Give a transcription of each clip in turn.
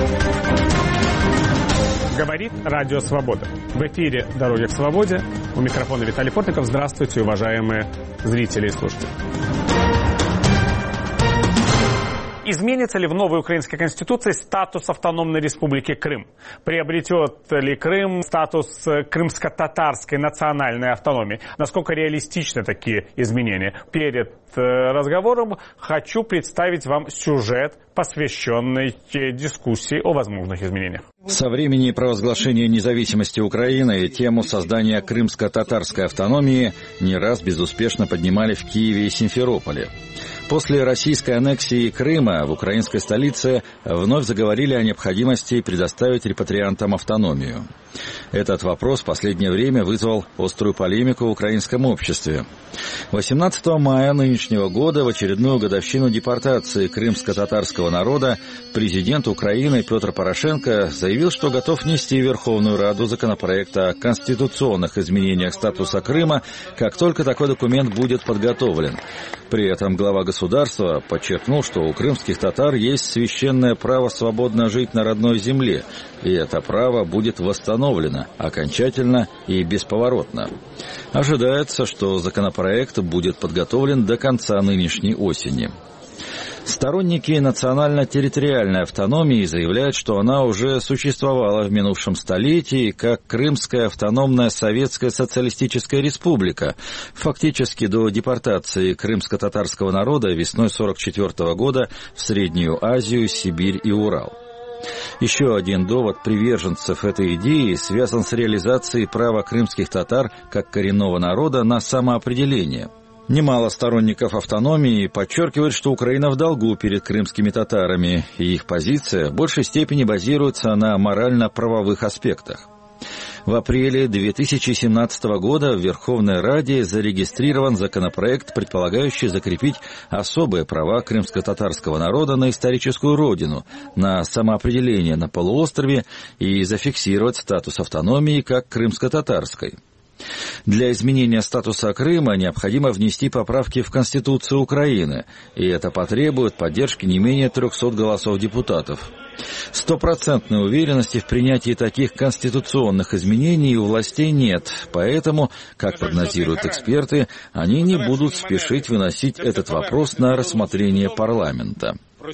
Говорит Радио Свобода. В эфире «Дороги к свободе». У микрофона Виталий Портников. Здравствуйте, уважаемые зрители и слушатели. Изменится ли в новой украинской конституции статус автономной республики Крым? Приобретет ли Крым статус крымско-татарской национальной автономии? Насколько реалистичны такие изменения? Перед разговором хочу представить вам сюжет, посвященный дискуссии о возможных изменениях. Со времени провозглашения независимости Украины тему создания крымско-татарской автономии не раз безуспешно поднимали в Киеве и Симферополе. После российской аннексии Крыма в украинской столице вновь заговорили о необходимости предоставить репатриантам автономию. Этот вопрос в последнее время вызвал острую полемику в украинском обществе. 18 мая нынешнего года, в очередную годовщину депортации крымско-татарского народа, президент Украины Петр Порошенко заявил, что готов внести в Верховную Раду законопроект о конституционных изменениях статуса Крыма, как только такой документ будет подготовлен. При этом глава государства подчеркнул, что у крымских татар есть священное право свободно жить на родной земле, и это право будет восстановлено окончательно и бесповоротно. Ожидается, что законопроект будет подготовлен до конца нынешней осени. Сторонники национально-территориальной автономии заявляют, что она уже существовала в минувшем столетии как Крымская автономная Советская Социалистическая Республика, фактически до депортации крымско-татарского народа весной 1944 года в Среднюю Азию, Сибирь и Урал. Еще один довод приверженцев этой идеи связан с реализацией права крымских татар как коренного народа на самоопределение. Немало сторонников автономии подчеркивают, что Украина в долгу перед крымскими татарами, и их позиция в большей степени базируется на морально-правовых аспектах. В апреле 2017 года в Верховной Раде зарегистрирован законопроект, предполагающий закрепить особые права крымско-татарского народа на историческую родину, на самоопределение на полуострове и зафиксировать статус автономии как крымско-татарской. Для изменения статуса Крыма необходимо внести поправки в Конституцию Украины, и это потребует поддержки не менее 300 голосов депутатов. Стопроцентной уверенности в принятии таких конституционных изменений у властей нет, поэтому, как прогнозируют эксперты, они не будут спешить выносить этот вопрос на рассмотрение парламента.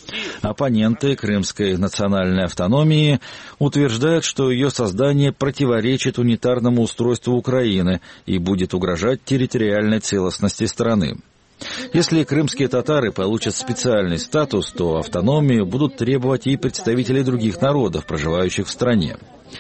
Оппоненты крымской национальной автономии утверждают, что ее создание противоречит унитарному устройству Украины и будет угрожать территориальной целостности страны. Если крымские татары получат специальный статус, то автономию будут требовать и представители других народов, проживающих в стране.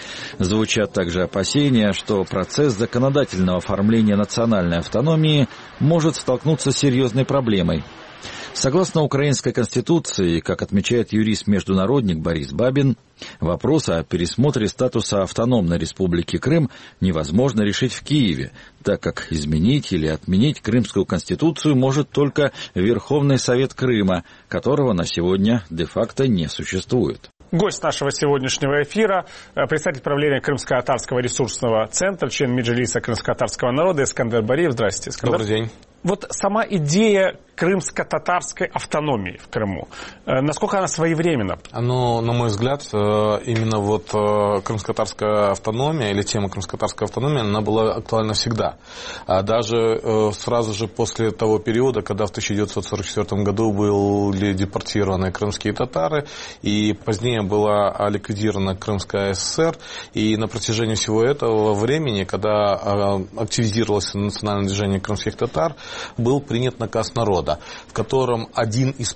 Звучат также опасения, что процесс законодательного оформления национальной автономии может столкнуться с серьезной проблемой. Согласно украинской конституции, как отмечает юрист-международник Борис Бабин, вопрос о пересмотре статуса автономной республики Крым невозможно решить в Киеве, так как изменить или отменить Крымскую конституцию может только Верховный Совет Крыма, которого на сегодня де-факто не существует. Гость нашего сегодняшнего эфира, представитель правления Крымско-татарского ресурсного центра, член Меджлиса крымско-татарского народа Искандер Бариев. Здравствуйте, Искандер. Добрый день. Вот сама идея крымско-татарской автономии в Крыму, насколько она своевременна? Ну, на мой взгляд, именно вот крымско-татарская автономия или тема крымско-татарской автономии, она была актуальна всегда. Даже сразу же после того периода, когда в 1944 году были депортированы крымские татары, и позднее была ликвидирована Крымская ССР, и на протяжении всего этого времени, когда активизировалось национальное движение крымских татар, был принят наказ народа, в котором один из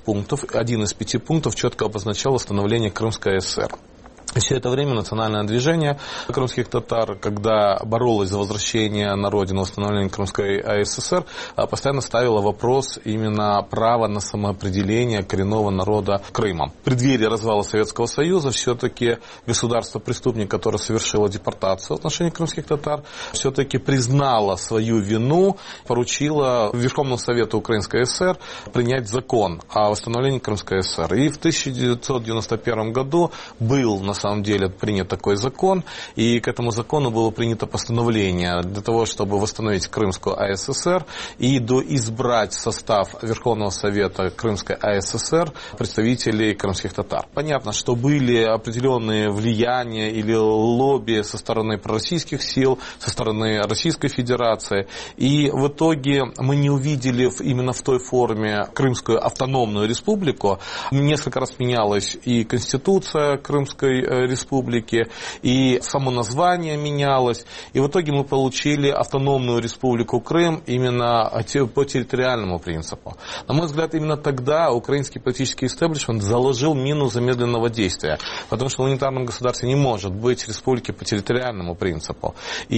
5 пунктов четко обозначал установление Крымской ССР. Все это время национальное движение крымских татар, когда боролось за возвращение на родину, восстановление Крымской АССР, постоянно ставило вопрос именно права на самоопределение коренного народа Крыма. В преддверии развала Советского Союза все-таки государство-преступник, которое совершило депортацию в отношении крымских татар, все-таки признало свою вину, поручило Верховному Совету Украинской ССР принять закон о восстановлении Крымской ССР. И в 1991 году был на самом деле принят такой закон, и к этому закону было принято постановление для того, чтобы восстановить Крымскую АССР и избрать в состав Верховного Совета Крымской АССР представителей крымских татар. Понятно, что были определенные влияния или лобби со стороны пророссийских сил, со стороны Российской Федерации, и в итоге мы не увидели именно в той форме Крымскую автономную республику. Несколько раз менялась и Конституция Крымской республики, и само название менялось, и в итоге мы получили автономную республику Крым именно по территориальному принципу. На мой взгляд, именно тогда украинский политический истеблишмент заложил мину замедленного действия, потому что в унитарном государстве не может быть республики по территориальному принципу.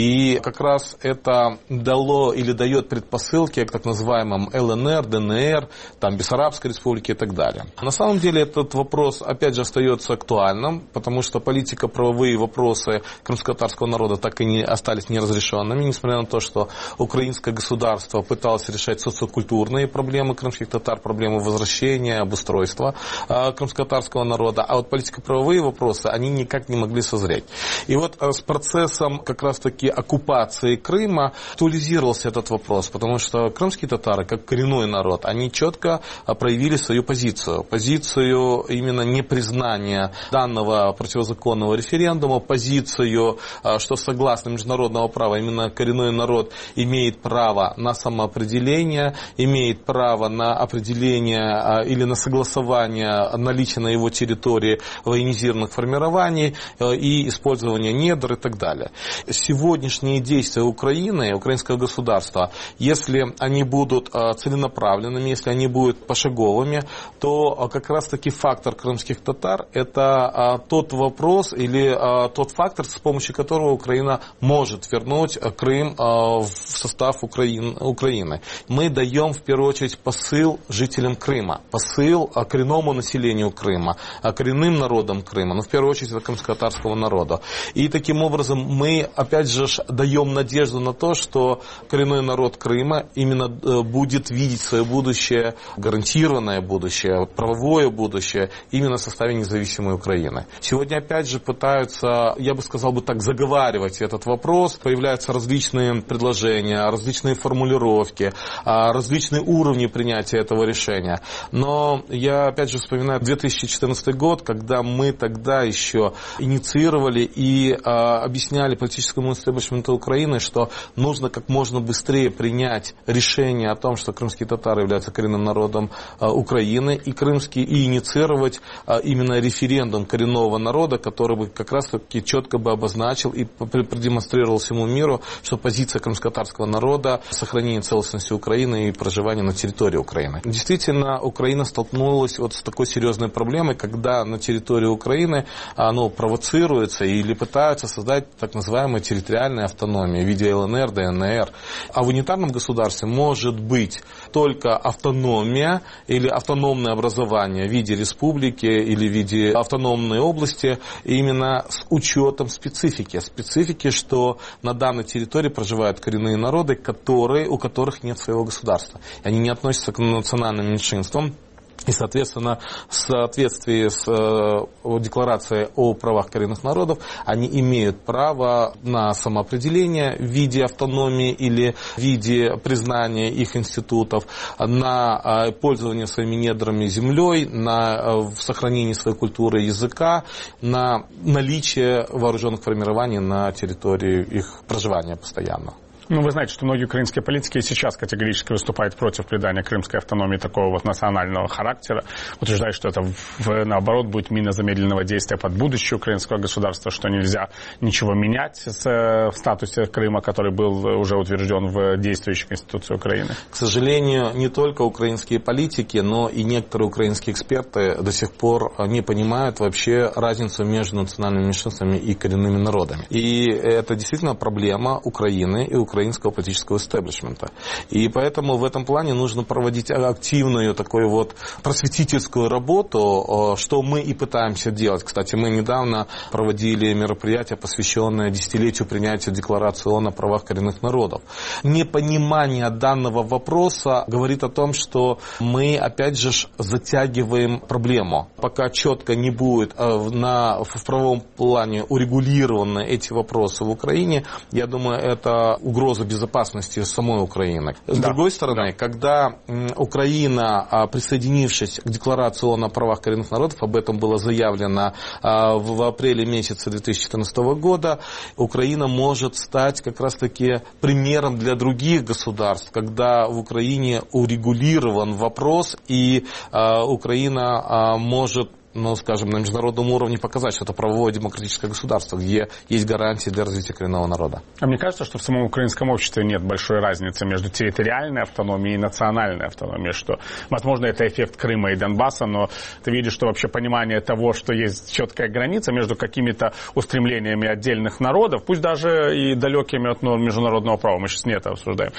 И как раз это дало или дает предпосылки к так называемым ЛНР, ДНР, там, Бессарабской республике и так далее. На самом деле этот вопрос, опять же, остается актуальным, потому что политико-правовые вопросы крымско-татарского народа так и не остались неразрешенными, несмотря на то, что украинское государство пыталось решать социокультурные проблемы крымских татар, проблемы возвращения, обустройства крымско-татарского народа, а вот политико-правовые вопросы, они никак не могли созреть. И вот с процессом как раз-таки оккупации Крыма актуализировался этот вопрос, потому что крымские татары, как коренной народ, они четко проявили свою позицию. Позицию именно непризнания данного противозаконного референдума, позицию, что согласно международного права именно коренной народ имеет право на самоопределение, имеет право на определение или на согласование наличия на его территории военизированных формирований и использование недр и так далее. Сегодняшние действия Украины, украинского государства, если они будут целенаправленными, если они будут пошаговыми, то как раз-таки фактор крымских татар – это тот вопрос или тот фактор, с помощью которого Украина может вернуть Крым в состав Украины. Мы даем в первую очередь посыл жителям Крыма, посыл коренному населению Крыма, коренным народам Крыма, но в первую очередь это крымско-татарского народа. И таким образом мы опять же даем надежду на то, что коренной народ Крыма именно будет видеть свое будущее, гарантированное будущее, правовое будущее именно в составе независимой Украины. Сегодня опять же пытаются, я бы сказал бы так, заговаривать этот вопрос. Появляются различные предложения, различные формулировки, различные уровни принятия этого решения. Но я опять же вспоминаю 2014 год, когда мы тогда еще инициировали и объясняли политическому истеблишменту Украины, что нужно как можно быстрее принять решение о том, что крымские татары являются коренным народом Украины, и инициировать именно референдум коренного народа, который бы как раз-таки четко бы обозначил и продемонстрировал всему миру, что позиция крымско-татарского народа сохранение целостности Украины и проживание на территории Украины. Действительно, Украина столкнулась вот с такой серьезной проблемой, когда на территории Украины провоцируется или пытаются создать так называемые территориальные автономии в виде ЛНР, ДНР. А в унитарном государстве может быть только автономия или автономное образование в виде республики или в виде автономной области, именно с учетом специфики, что на данной территории проживают коренные народы, у которых нет своего государства. Они не относятся к национальным меньшинствам. И, соответственно, в соответствии с Декларацией о правах коренных народов, они имеют право на самоопределение в виде автономии или в виде признания их институтов, на пользование своими недрами землей, на сохранение своей культуры и языка, на наличие вооруженных формирований на территории их проживания постоянно. Вы знаете, что многие украинские политики сейчас категорически выступают против придания крымской автономии такого вот национального характера, утверждают, что это, наоборот, будет мина замедленного действия под будущее украинского государства, что нельзя ничего менять в статусе Крыма, который был уже утвержден в действующей Конституции Украины. К сожалению, не только украинские политики, но и некоторые украинские эксперты до сих пор не понимают вообще разницу между национальными меньшинствами и коренными народами. И это действительно проблема Украины и украинских украинского политического истеблишмента. И поэтому в этом плане нужно проводить активную такую вот просветительскую работу, что мы и пытаемся делать. Кстати, мы недавно проводили мероприятие, посвященное десятилетию принятия Декларации ООН о правах коренных народов. Непонимание данного вопроса говорит о том, что мы, опять же, затягиваем проблему. Пока четко не будет в правовом плане урегулированы эти вопросы в Украине, я думаю, это угроза безопасности самой Украины. С другой стороны, когда Украина, присоединившись к Декларации ООН о правах коренных народов, об этом было заявлено в апреле месяце 2014 года, Украина может стать как раз-таки примером для других государств, когда в Украине урегулирован вопрос, и Украина может, скажем, на международном уровне показать, что это правовое демократическое государство, где есть гарантии для развития коренного народа. А мне кажется, что в самом украинском обществе нет большой разницы между территориальной автономией и национальной автономией, что, возможно, это эффект Крыма и Донбасса, но ты видишь, что вообще понимание того, что есть четкая граница между какими-то устремлениями отдельных народов, пусть даже и далекими от норм международного права, мы сейчас не это обсуждаем,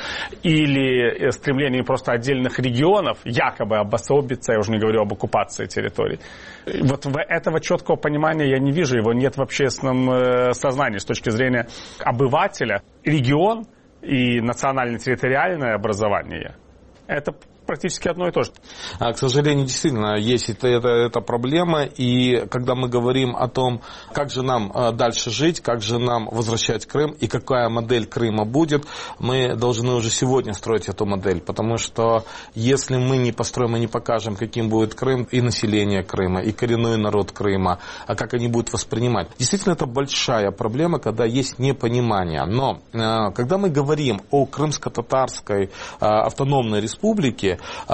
или стремлениями просто отдельных регионов, якобы обособиться, я уже не говорю об оккупации территорий. Вот этого четкого понимания я не вижу, его нет в общественном сознании с точки зрения обывателя. Регион и национально-территориальное образование – это практически одно и то же. К сожалению, действительно, есть эта проблема, и когда мы говорим о том, как же нам дальше жить, как же нам возвращать Крым, и какая модель Крыма будет, мы должны уже сегодня строить эту модель, потому что если мы не построим и не покажем, каким будет Крым, и население Крыма, и коренной народ Крыма, а как они будут воспринимать. Действительно, это большая проблема, когда есть непонимание. Но когда мы говорим о Крымско-Татарской автономной республике,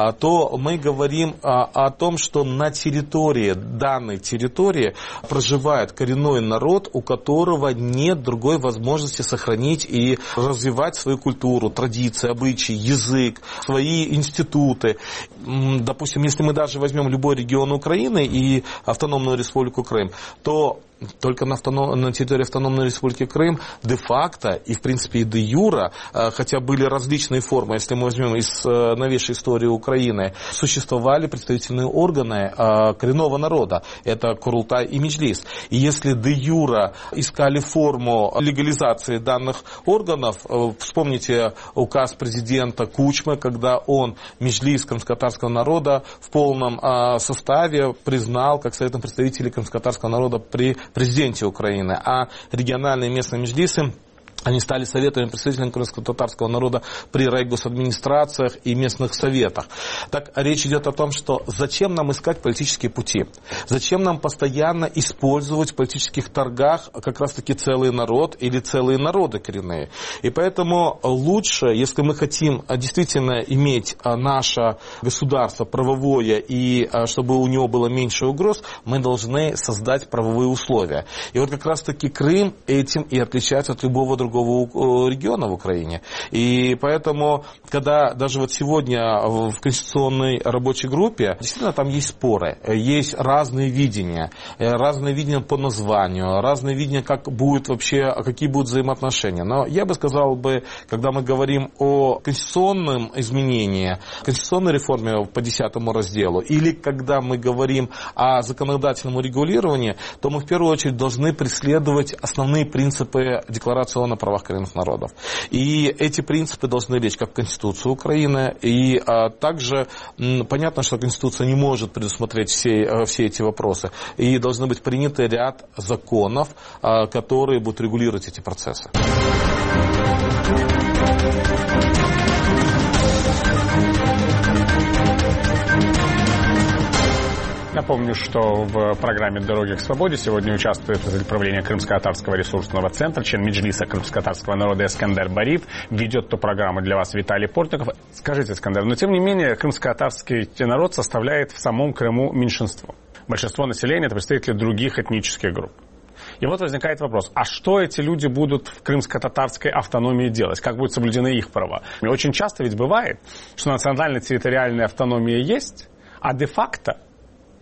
то мы говорим о том, что на территории, данной территории проживает коренной народ, у которого нет другой возможности сохранить и развивать свою культуру, традиции, обычаи, язык, свои институты. Допустим, если мы даже возьмем любой регион Украины и автономную республику Крым, то только на территории автономной республики Крым де-факто и, в принципе, и де-юра, хотя были различные формы, если мы возьмем из новейшей истории Украины, существовали представительные органы коренного народа. Это Курултай и Меджлис. И если де-юра искали форму легализации данных органов, вспомните указ президента Кучмы, когда он Меджлис крымско-татарского народа в полном составе признал как советом представителей крымско-татарского народа при президенте Украины, а региональные местные меджлисы, они стали советами представителей крымско-татарского народа при райгосадминистрациях и местных советах. Так речь идет о том, что зачем нам искать политические пути? Зачем нам постоянно использовать в политических торгах как раз-таки целый народ или целые народы коренные? И поэтому лучше, если мы хотим действительно иметь наше государство правовое и чтобы у него было меньше угроз, мы должны создать правовые условия. И вот как раз-таки Крым этим и отличается от любого другого региона в Украине. И поэтому, когда даже вот сегодня в конституционной рабочей группе, действительно там есть споры, есть разные видения по названию, разные видения, как будет вообще, какие будут взаимоотношения. Но я бы сказал, когда мы говорим о конституционном изменении, конституционной реформе по 10 разделу, или когда мы говорим о законодательном урегулировании, то мы в первую очередь должны преследовать основные принципы Декларации ООН о правах коренных народов. И эти принципы должны лечь как в Конституцию Украины. И также понятно, что Конституция не может предусмотреть все эти вопросы. И должны быть приняты ряд законов, которые будут регулировать эти процессы. Напомню, что в программе «Дороги к свободе» сегодня участвует представитель правления Крымско-Татарского ресурсного центра, член Меджлиса крымско-татарского народа Эскандер Бариев. Ведет эту программу для вас Виталий Портников. Скажите, Эскандер, но тем не менее крымско-татарский народ составляет в самом Крыму меньшинство. Большинство населения – это представители других этнических групп. И вот возникает вопрос, а что эти люди будут в крымско-татарской автономии делать? Как будут соблюдены их права? И очень часто ведь бывает, что национально-территориальная автономия есть, а де-факто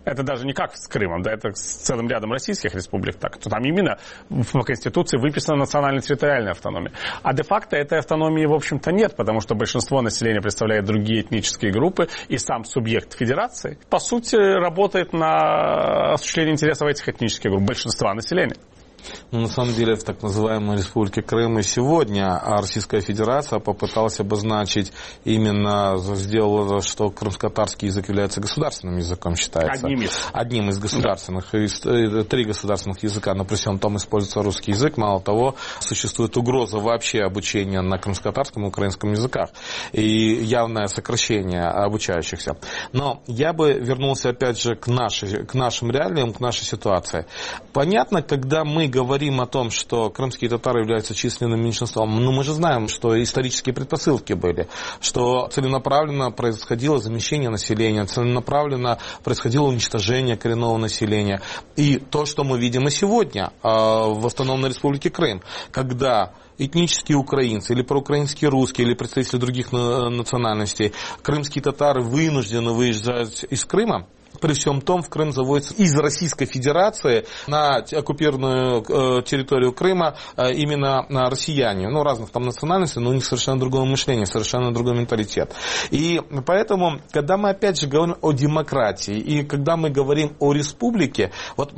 Это даже не как с Крымом, да, это с целым рядом российских республик. Так, то там именно в Конституции выписана национально-территориальная автономия. А де-факто этой автономии, в общем-то, нет, потому что большинство населения представляет другие этнические группы, и сам субъект федерации, по сути, работает на осуществление интересов этих этнических групп, большинства населения. Но на самом деле в так называемой Республике Крым и сегодня Российская Федерация попыталась обозначить именно, сделала, что крымско-татарский язык является государственным языком, считается. Одним из государственных. Да. 3 государственных языка, но при всем том используется русский язык. Мало того, существует угроза вообще обучения на крымско-татарском и украинском языках. И явное сокращение обучающихся. Но я бы вернулся опять же к нашим реалиям, к нашей ситуации. Понятно, когда мы говорим о том, что крымские татары являются численным меньшинством, но мы же знаем, что исторические предпосылки были, что целенаправленно происходило замещение населения, целенаправленно происходило уничтожение коренного населения. И то, что мы видим и сегодня в Автономной Республике Крым, когда этнические украинцы или проукраинские русские или представители других национальностей, крымские татары вынуждены выезжать из Крыма. При всем том, в Крым заводится из Российской Федерации на оккупированную территорию Крыма именно россияне, разных там национальностей, но у них совершенно другое мышление, совершенно другой менталитет. И поэтому, когда мы опять же говорим о демократии и когда мы говорим о республике, вот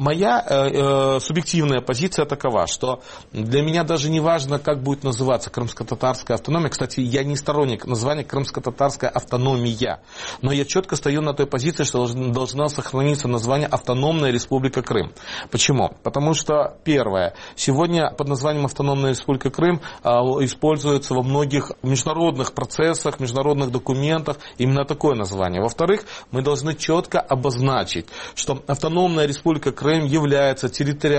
моя субъективная позиция такова, что для меня даже не важно, как будет называться крымско-татарская автономия. Кстати, я не сторонник названия крымско-татарская автономия, но я четко стою на той позиции, что должна сохраниться название Автономная Республика Крым. Почему? Потому что, первое, сегодня под названием Автономная Республика Крым используется во многих международных процессах, международных документах именно такое название. Во-вторых, мы должны четко обозначить, что Автономная Республика Крым является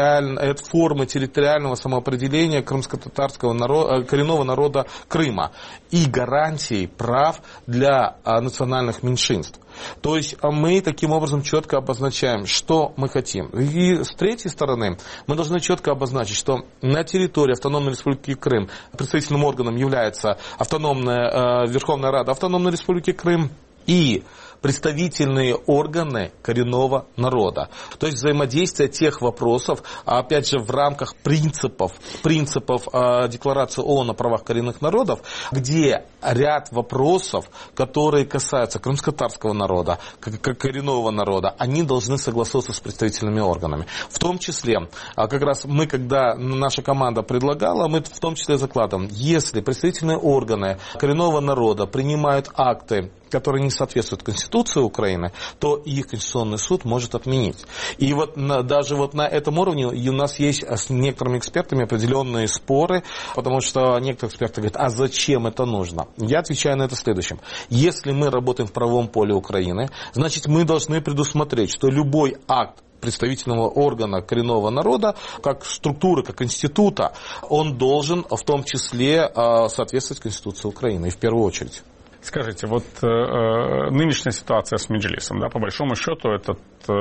формой территориального самоопределения крымско-татарского коренного народа Крыма и гарантией прав для национальных меньшинств. То есть мы таким образом четко обозначаем, что мы хотим. И с третьей стороны, мы должны четко обозначить, что на территории Автономной Республики Крым представительным органом является Верховная Рада Автономной Республики Крым и представительные органы коренного народа. То есть взаимодействие тех вопросов, опять же, в рамках принципов Декларации ООН о правах коренных народов, где ряд вопросов, которые касаются крымско-татарского народа, коренного народа, они должны согласовываться с представительными органами. В том числе, как раз когда наша команда предлагала, мы в том числе закладываем, если представительные органы коренного народа принимают акты, которые не соответствуют Конституции Украины, то их Конституционный суд может отменить. И даже на этом уровне у нас есть с некоторыми экспертами определенные споры, потому что некоторые эксперты говорят, а зачем это нужно? Я отвечаю на это следующим. Если мы работаем в правовом поле Украины, значит мы должны предусмотреть, что любой акт представительного органа коренного народа, как структуры, как института, он должен в том числе соответствовать Конституции Украины, и в первую очередь. Скажите, нынешняя ситуация с Меджлисом, по большому счету, этот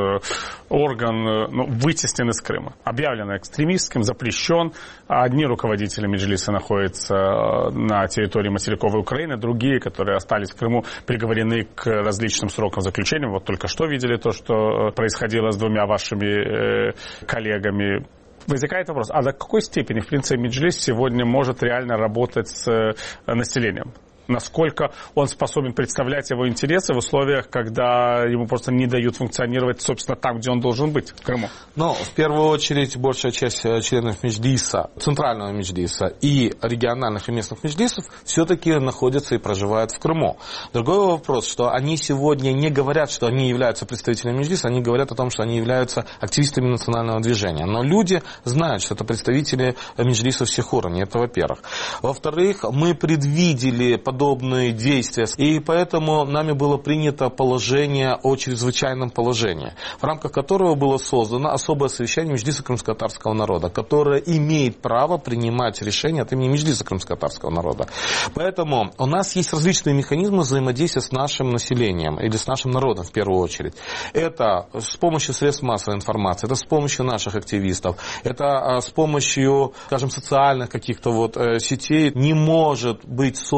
орган вытеснен из Крыма, объявлен экстремистским, запрещен. Одни руководители Меджлиса находятся на территории материковой Украины, другие, которые остались в Крыму, приговорены к различным срокам заключения. Вот только что видели то, что происходило с 2 вашими коллегами. Возникает вопрос, а до какой степени, в принципе, Меджлис сегодня может реально работать с населением? Насколько он способен представлять его интересы в условиях, когда ему просто не дают функционировать, собственно, там, где он должен быть, в Крыму? В первую очередь, большая часть членов Меджлиса, центрального Меджлиса и региональных и местных Меджлисов все-таки находятся и проживают в Крыму. Другой вопрос, что они сегодня не говорят, что они являются представителями Меджлиса, они говорят о том, что они являются активистами национального движения. Но люди знают, что это представители Меджлиса всех уровней, это во-первых. Во-вторых, мы предвидели подобные действия. И поэтому нами было принято положение о чрезвычайном положении, в рамках которого было создано особое совещание Меджлиса крымско-татарского народа, которое имеет право принимать решения от имени Меджлиса крымско-татарского народа. Поэтому у нас есть различные механизмы взаимодействия с нашим населением или с нашим народом в первую очередь. Это с помощью средств массовой информации, это с помощью наших активистов, это с помощью, скажем, социальных каких-то сетей. Не может быть созван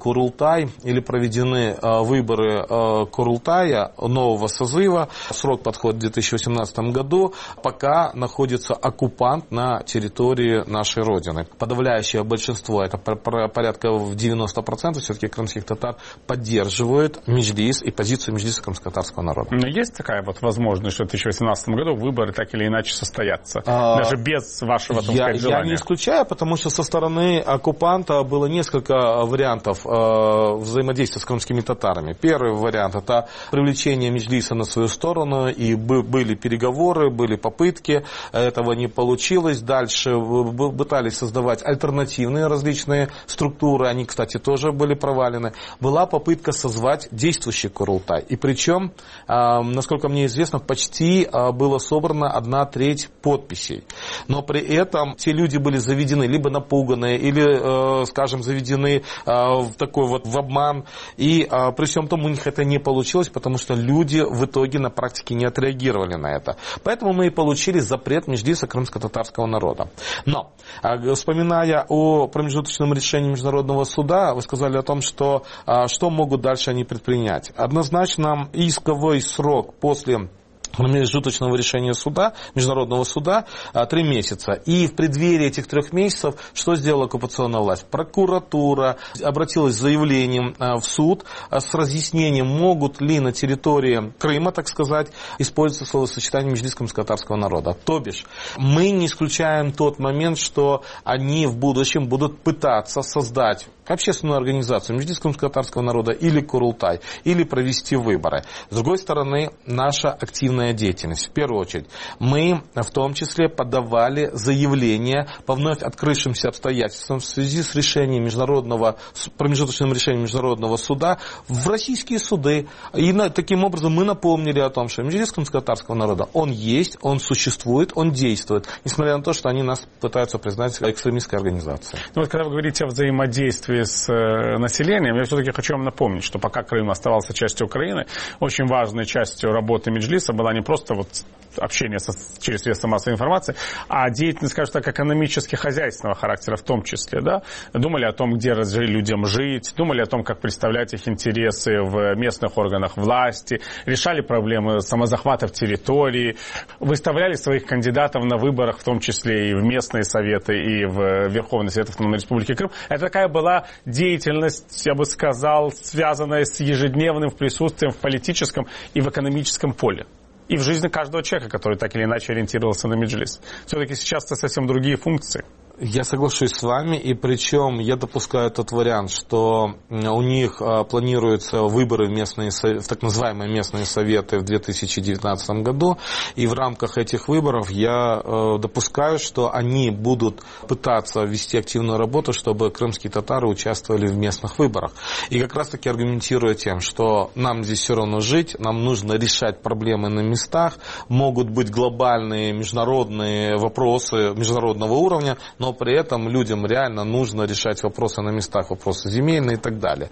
Курултай или проведены выборы Курултая нового созыва. Срок подходит в 2018 году, пока находится оккупант на территории нашей Родины. Подавляющее большинство, это порядка в 90% все-таки крымских татар, поддерживают Меджлис и позицию Меджлиса крымско-татарского народа. Но есть такая вот возможность, что в 2018 году выборы так или иначе состоятся, даже без вашего, так сказать, желания? Я не исключаю, потому что со стороны оккупанта было несколько вариантов взаимодействия с крымскими татарами. Первый вариант – это привлечение Меджлиса на свою сторону, и были переговоры, были попытки, этого не получилось. Дальше пытались создавать альтернативные различные структуры, они, кстати, тоже были провалены. Была попытка созвать действующий Курултай, и причем, насколько мне известно, почти было собрано 1/3 подписей. Но при этом те люди были заведены, либо напуганные, или, скажем, заведены в такой вот в обман. И при всем том у них это не получилось, потому что люди в итоге на практике не отреагировали на это. Поэтому мы и получили запрет Меджлиса крымско-татарского народа. Но, вспоминая о промежуточном решении Международного суда, вы сказали о том, что могут дальше они предпринять. Однозначно исковой срок после промежуточного решения суда, Международного суда, 3 месяца. И в преддверии этих 3 месяцев что сделала оккупационная власть? Прокуратура обратилась с заявлением в суд с разъяснением, могут ли на территории Крыма, так сказать, использоваться словосочетание Меджлис крымско-татарского народа. То бишь, мы не исключаем тот момент, что они в будущем будут пытаться создать общественную организацию Меджлис крымско-татарского народа или Курултай, или провести выборы. С другой стороны, наша активная деятельность. В первую очередь, мы в том числе подавали заявления по вновь открывшимся обстоятельствам в связи с решением промежуточным решением Международного суда в российские суды. И таким образом мы напомнили о том, что Меджлис крымско-татарского народа, он есть, он существует, он действует, несмотря на то, что они нас пытаются признать экстремистской организацией. Ну, вот когда вы говорите о взаимодействии с населением, я все-таки хочу вам напомнить, что пока Крым оставался частью Украины, очень важной частью работы Меджлиса была не просто вот общение через средства массовой информации, а деятельность, скажем так, экономически-хозяйственного характера в том числе. Да? Думали о том, где людям жить, думали о том, как представлять их интересы в местных органах власти, решали проблемы самозахватов территории, выставляли своих кандидатов на выборах, в том числе и в местные советы, и в Верховный Совет Автономной Республики Крым. Это такая была деятельность, я бы сказал, связанная с ежедневным присутствием в политическом и в экономическом поле. И в жизни каждого человека, который так или иначе ориентировался на Меджлис. Все-таки сейчас это совсем другие функции. Я соглашусь с вами, и причем я допускаю тот вариант, что у них планируются выборы в так называемые местные советы в 2019 году, и в рамках этих выборов я допускаю, что они будут пытаться вести активную работу, чтобы крымские татары участвовали в местных выборах. И как раз таки аргументируя тем, что нам здесь все равно жить, нам нужно решать проблемы на местах, могут быть глобальные международные вопросы международного уровня, но при этом людям реально нужно решать вопросы на местах, вопросы земельные и так далее.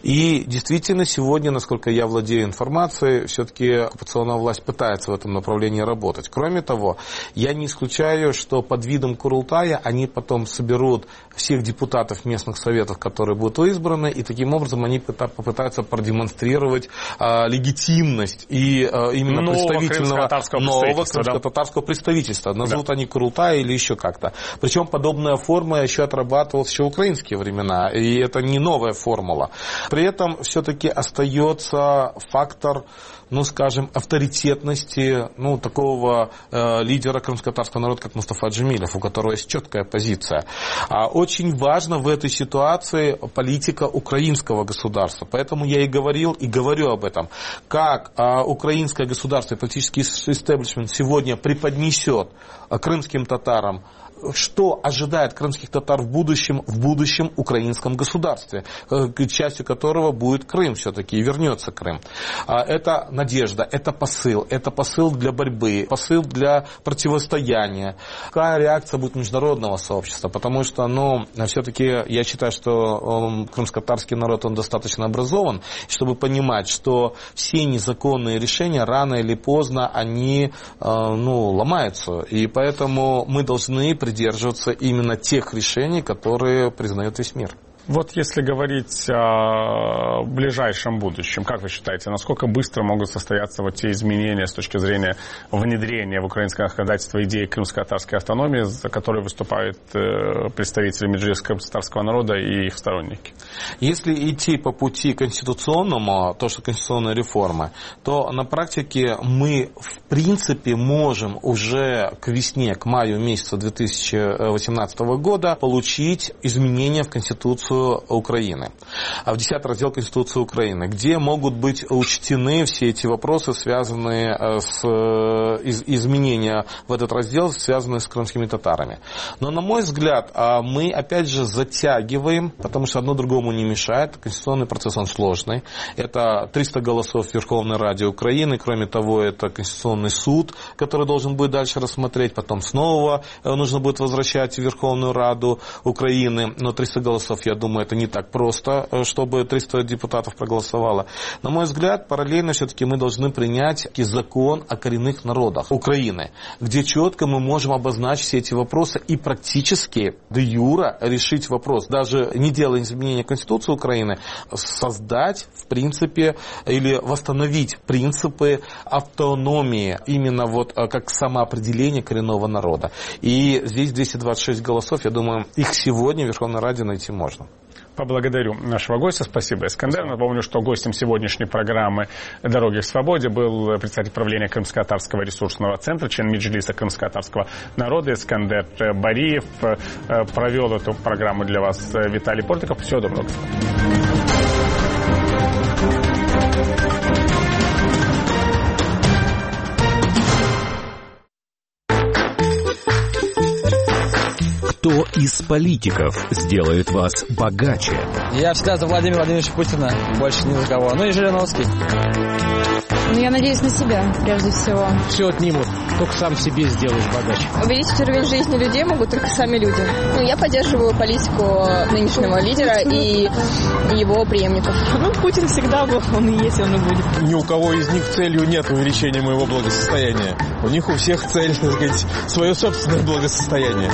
И действительно сегодня, насколько я владею информацией, все-таки оккупационная власть пытается в этом направлении работать. Кроме того, я не исключаю, что под видом Курултая они потом соберут всех депутатов местных советов, которые будут избраны, и таким образом они попытаются продемонстрировать легитимность и именно нового крымско-татарского представительства. Назовут они Курултай или еще как-то. Причем подобная форма еще отрабатывалась еще в украинские времена, и это не новая формула. При этом все-таки остается фактор, скажем, авторитетности, такого лидера крымско-татарского народа, как Мустафа Джемилев, у которого есть четкая позиция. Очень важно в этой ситуации политика украинского государства. Поэтому я и говорил, и говорю об этом. Как украинское государство и политический истеблишмент сегодня преподнесет крымским татарам, что ожидает крымских татар в будущем украинском государстве, частью которого будет Крым все-таки, и вернется Крым. Это надежда, это посыл для борьбы, посыл для противостояния. Какая реакция будет международного сообщества? Потому что, все-таки я считаю, что крымско-татарский народ, он достаточно образован, чтобы понимать, что все незаконные решения рано или поздно, они ломаются. И поэтому мы должны придерживаться именно тех решений, которые признает весь мир. Вот если говорить о ближайшем будущем, как вы считаете, насколько быстро могут состояться вот те изменения с точки зрения внедрения в украинское законодательство идеи крымско-татарской автономии, за которой выступают представители Меджлиса крымско-татарского народа и их сторонники? Если идти по пути конституционному, то, что конституционная реформа, то на практике мы, в принципе, можем уже к весне, к маю месяца 2018 года получить изменения в Конституцию Украины, в 10 раздел Конституции Украины, где могут быть учтены все эти вопросы, связанные с изменения в этот раздел, связанные с крымскими татарами. Но, на мой взгляд, мы, опять же, затягиваем, потому что одно другому не мешает. Конституционный процесс, он сложный. Это 300 голосов в Верховной Раде Украины. Кроме того, это Конституционный суд, который должен будет дальше рассмотреть. Потом снова нужно будет возвращать в Верховную Раду Украины. Но 300 голосов, я думаю, это не так просто, чтобы 300 депутатов проголосовало. На мой взгляд, параллельно все-таки мы должны принять закон о коренных народах Украины, где четко мы можем обозначить все эти вопросы и практически де юре решить вопрос. Даже не делая изменения Конституции Украины, создать, в принципе, или восстановить принципы автономии, именно вот как самоопределение коренного народа. И здесь 226 голосов, я думаю, их сегодня в Верховной Раде найти можно. Поблагодарю нашего гостя. Спасибо, Искандер. Напомню, что гостем сегодняшней программы «Дороги к свободе» был председатель правления Крымско-татарского ресурсного центра, член Меджлиса крымско-татарского народа Искандер Бариев. Провел эту программу для вас Виталий Портников. Всего доброго. Кто из политиков сделает вас богаче? Я всегда за Владимира Владимировича Путина, больше ни за кого. Ну и Жириновский. Ну, я надеюсь на себя, прежде всего. Все отнимут, только сам себе сделаешь богаче. Увеличить уровень жизни людей могут только сами люди. Ну, я поддерживаю политику нынешнего лидера и его преемников. Ну, Путин всегда был, он и есть, он и будет. Ни у кого из них целью нет увеличения моего благосостояния. У них у всех цель, так сказать, свое собственное благосостояние.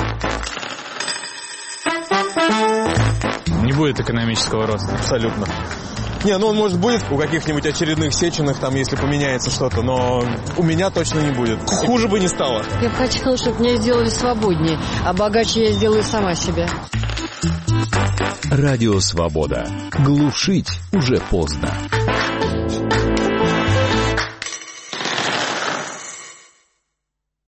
Не будет экономического роста. Абсолютно. Не, ну он, может, будет у каких-нибудь очередных Сеченых, там, если поменяется что-то, но у меня точно не будет. Хуже бы не стало. Я бы хотела, чтобы меня сделали свободнее, а богаче я сделаю сама себя. Радио «Свобода». Глушить уже поздно.